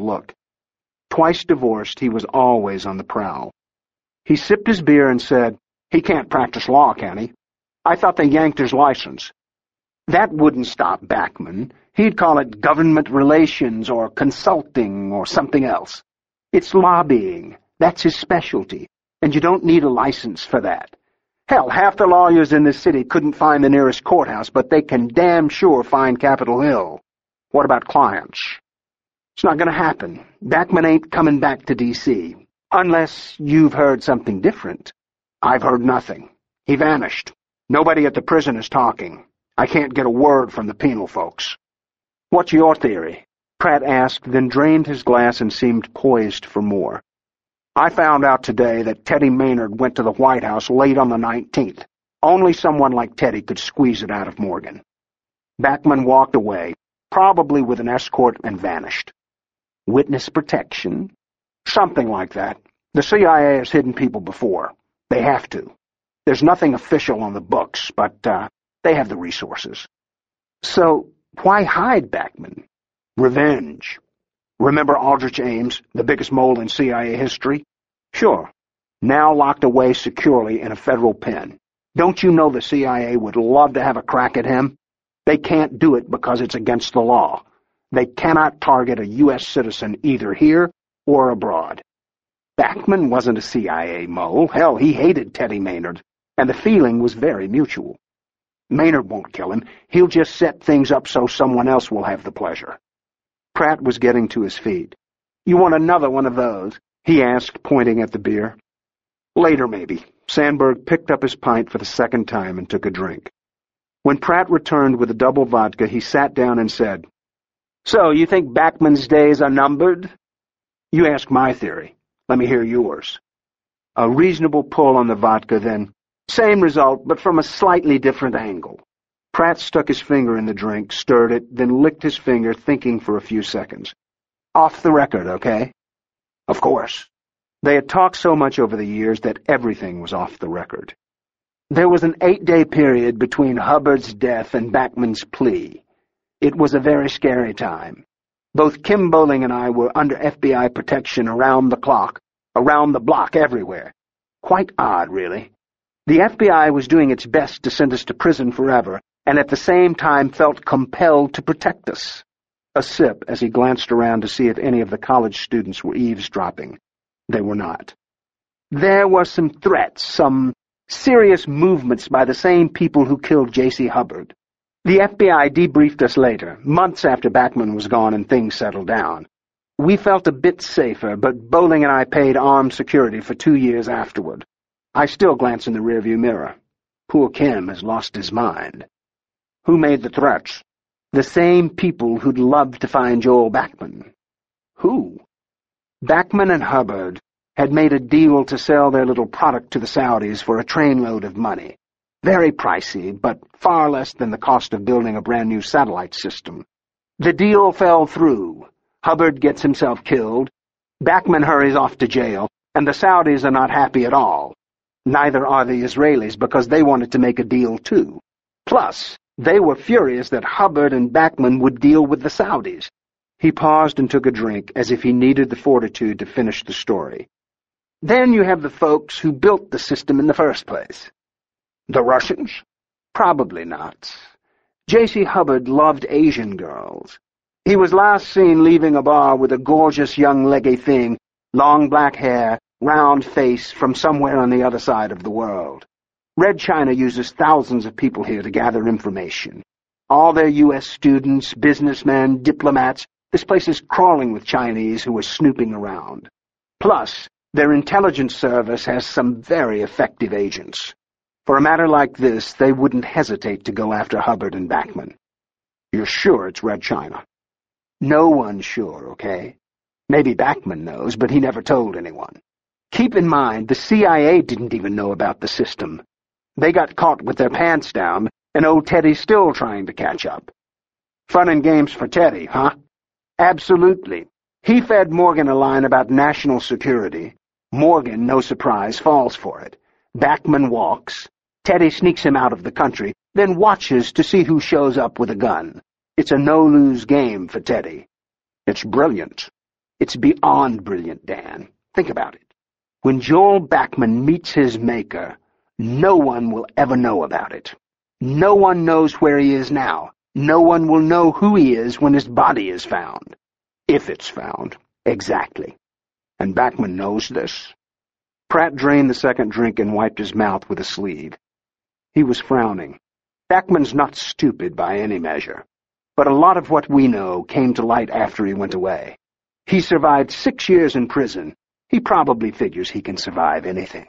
look. Twice divorced, he was always on the prowl. He sipped his beer and said, "He can't practice law, can he? I thought they yanked his license." That wouldn't stop Bachman. He'd call it government relations or consulting or something else. It's lobbying. That's his specialty, and you don't need a license for that. Hell, half the lawyers in this city couldn't find the nearest courthouse, but they can damn sure find Capitol Hill. What about clients? It's not going to happen. Bachman ain't coming back to D.C. Unless you've heard something different. I've heard nothing. He vanished. Nobody at the prison is talking. I can't get a word from the penal folks. What's your theory? Pratt asked, then drained his glass and seemed poised for more. I found out today that Teddy Maynard went to the White House late on the 19th. Only someone like Teddy could squeeze it out of Morgan. Bachman walked away, probably with an escort, and vanished. Witness protection? Something like that. The CIA has hidden people before. They have to. There's nothing official on the books, but they have the resources. So, why hide Bachman? Revenge. Remember Aldrich Ames, the biggest mole in CIA history? Sure. Now locked away securely in a federal pen. Don't you know the CIA would love to have a crack at him? They can't do it because it's against the law. They cannot target a U.S. citizen either here or abroad. Bachman wasn't a CIA mole. Hell, he hated Teddy Maynard, and the feeling was very mutual. Maynard won't kill him. He'll just set things up so someone else will have the pleasure. Pratt was getting to his feet. "You want another one of those?" he asked, pointing at the beer. "Later, maybe." Sandberg picked up his pint for the second time and took a drink. When Pratt returned with a double vodka, he sat down and said, "So, you think Bachman's days are numbered?" "You ask my theory. Let me hear yours." A reasonable pull on the vodka, then, "Same result, but from a slightly different angle." Pratt stuck his finger in the drink, stirred it, then licked his finger, thinking for a few seconds. "Off the record, okay?" "Of course." They had talked so much over the years that everything was off the record. There was an 8-day period between Hubbard's death and Bachman's plea. It was a very scary time. Both Kim Bowling and I were under FBI protection around the clock, around the block, everywhere. Quite odd, really. The FBI was doing its best to send us to prison forever, and at the same time felt compelled to protect us. A sip as he glanced around to see if any of the college students were eavesdropping. They were not. There were some threats, some serious movements by the same people who killed J.C. Hubbard. The FBI debriefed us later, months after Bachman was gone and things settled down. We felt a bit safer, but Bowling and I paid armed security for 2 years afterward. I still glance in the rearview mirror. Poor Kim has lost his mind. Who made the threats? The same people who'd love to find Joel Bachman. Who? Bachman and Hubbard had made a deal to sell their little product to the Saudis for a trainload of money. Very pricey, but far less than the cost of building a brand-new satellite system. The deal fell through. Hubbard gets himself killed. Bachman hurries off to jail, and the Saudis are not happy at all. Neither are the Israelis, because they wanted to make a deal too. Plus, they were furious that Hubbard and Bachman would deal with the Saudis. He paused and took a drink, as if he needed the fortitude to finish the story. Then you have the folks who built the system in the first place. The Russians? Probably not. J.C. Hubbard loved Asian girls. He was last seen leaving a bar with a gorgeous young leggy thing, long black hair, round face, from somewhere on the other side of the world. Red China uses thousands of people here to gather information. All their U.S. students, businessmen, diplomats. This place is crawling with Chinese who are snooping around. Plus, their intelligence service has some very effective agents. For a matter like this, they wouldn't hesitate to go after Hubbard and Bachman. You're sure it's Red China? No one's sure, okay? Maybe Bachman knows, but he never told anyone. Keep in mind, the CIA didn't even know about the system. They got caught with their pants down, and old Teddy's still trying to catch up. Fun and games for Teddy, huh? Absolutely. He fed Morgan a line about national security. Morgan, no surprise, falls for it. Bachman walks. Teddy sneaks him out of the country, then watches to see who shows up with a gun. It's a no-lose game for Teddy. It's brilliant. It's beyond brilliant, Dan. Think about it. When Joel Backman meets his maker, no one will ever know about it. No one knows where he is now. No one will know who he is when his body is found. If it's found. Exactly. And Backman knows this. Pratt drained the second drink and wiped his mouth with a sleeve. He was frowning. Backman's not stupid by any measure, but a lot of what we know came to light after he went away. He survived 6 years in prison. He probably figures he can survive anything.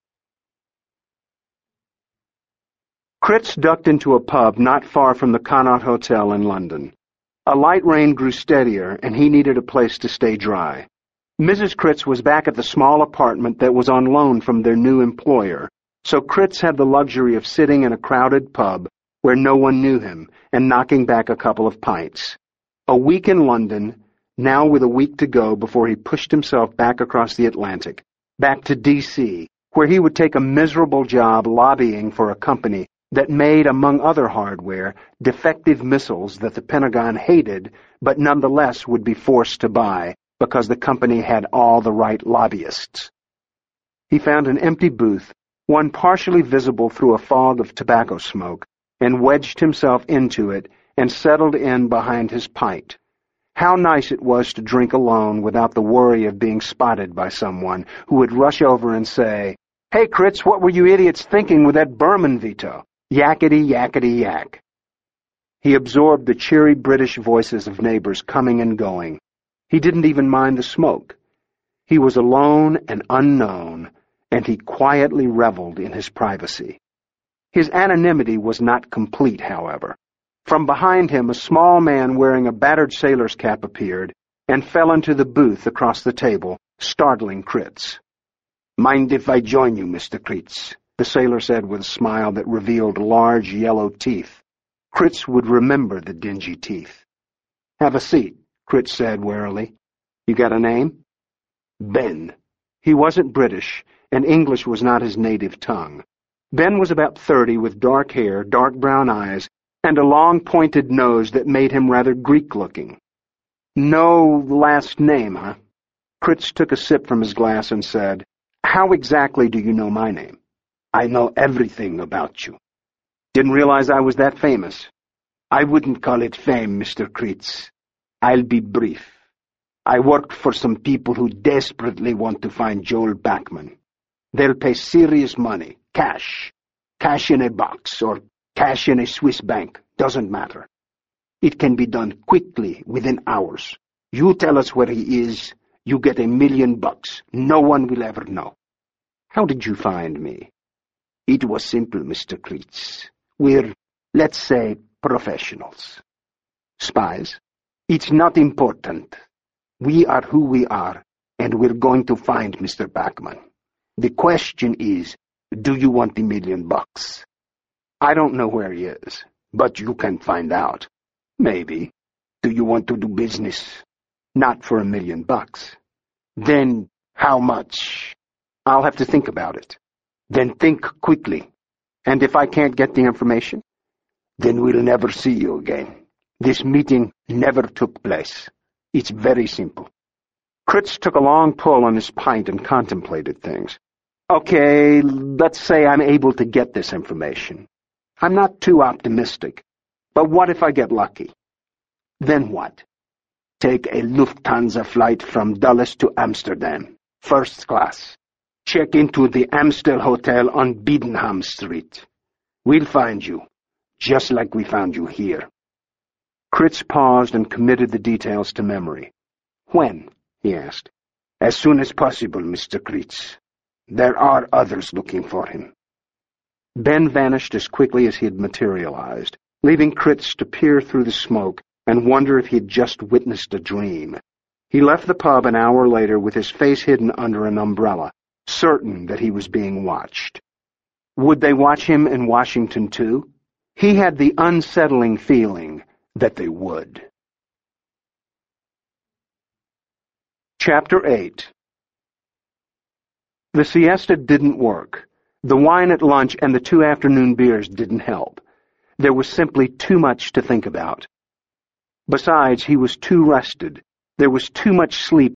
Critz ducked into a pub not far from the Connaught Hotel in London. A light rain grew steadier, and he needed a place to stay dry. Mrs. Critz was back at the small apartment that was on loan from their new employer, so Critz had the luxury of sitting in a crowded pub where no one knew him and knocking back a couple of pints. A week in London, now with a week to go before he pushed himself back across the Atlantic, back to D.C., where he would take a miserable job lobbying for a company that made, among other hardware, defective missiles that the Pentagon hated but nonetheless would be forced to buy because the company had all the right lobbyists. He found an empty booth, one partially visible through a fog of tobacco smoke, and wedged himself into it and settled in behind his pint. How nice it was to drink alone without the worry of being spotted by someone who would rush over and say, "Hey, Critz, what were you idiots thinking with that Berman veto? Yakety, yakety, yak." He absorbed the cheery British voices of neighbors coming and going. He didn't even mind the smoke. He was alone and unknown, and he quietly reveled in his privacy. His anonymity was not complete, however. From behind him, a small man wearing a battered sailor's cap appeared and fell into the booth across the table, startling Critz. "Mind if I join you, Mr. Critz?" the sailor said with a smile that revealed large yellow teeth. Critz would remember the dingy teeth. "Have a seat," Critz said warily. "You got a name?" Ben. He wasn't British, and English was not his native tongue. Ben was about 30, with dark hair, dark brown eyes, and a long pointed nose that made him rather Greek-looking. "No last name, huh?" Critz took a sip from his glass and said, "How exactly do you know my name?" "I know everything about you." "Didn't realize I was that famous." "I wouldn't call it fame, Mr. Critz. I'll be brief. I worked for some people who desperately want to find Joel Backman. They'll pay serious money, cash in a box, or cash in a Swiss bank, doesn't matter. It can be done quickly, within hours. You tell us where he is, you get $1 million. No one will ever know." "How did you find me?" "It was simple, Mr. Critz. We're, let's say, professionals." "Spies?" "It's not important. We are who we are, and we're going to find Mr. Backman. The question is, do you want $1 million? "I don't know where he is." "But you can find out." "Maybe. Do you want to do business?" "Not for $1 million. "Then how much?" "I'll have to think about it." "Then think quickly." "And if I can't get the information?" "Then we'll never see you again. This meeting never took place. It's very simple." Critz took a long pull on his pint and contemplated things. "Okay, let's say I'm able to get this information. I'm not too optimistic, but what if I get lucky?" "Then what?" "Take a Lufthansa flight from Dulles to Amsterdam, first class. Check into the Amstel Hotel on Biedenham Street. We'll find you, just like we found you here." Critz paused and committed the details to memory. "When?" he asked. "As soon as possible, Mr. Critz. There are others looking for him." Ben vanished as quickly as he had materialized, leaving Critz to peer through the smoke and wonder if he had just witnessed a dream. He left the pub an hour later with his face hidden under an umbrella, certain that he was being watched. Would they watch him in Washington, too? He had the unsettling feeling that they would. Chapter 8. The siesta didn't work. The wine at lunch and the 2 afternoon beers didn't help. There was simply too much to think about. Besides, he was too rested. There was too much sleep